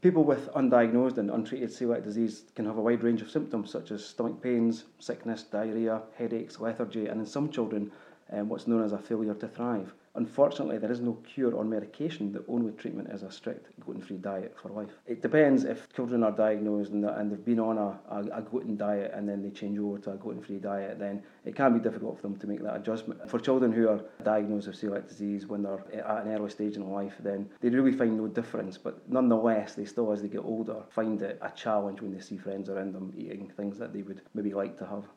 People with undiagnosed and untreated celiac disease can have a wide range of symptoms such as stomach pains, sickness, diarrhea, headaches, lethargy, and in some children, what's known as a failure to thrive. Unfortunately, there is no cure or medication. The only treatment is a strict gluten-free diet for life. It depends if children are diagnosed and they've been on a gluten diet and then they change over to a gluten-free diet, then it can be difficult for them to make that adjustment. For children who are diagnosed with celiac disease when they're at an early stage in life, then they really find no difference, but nonetheless, they still, as they get older, find it a challenge when they see friends around them eating things that they would maybe like to have.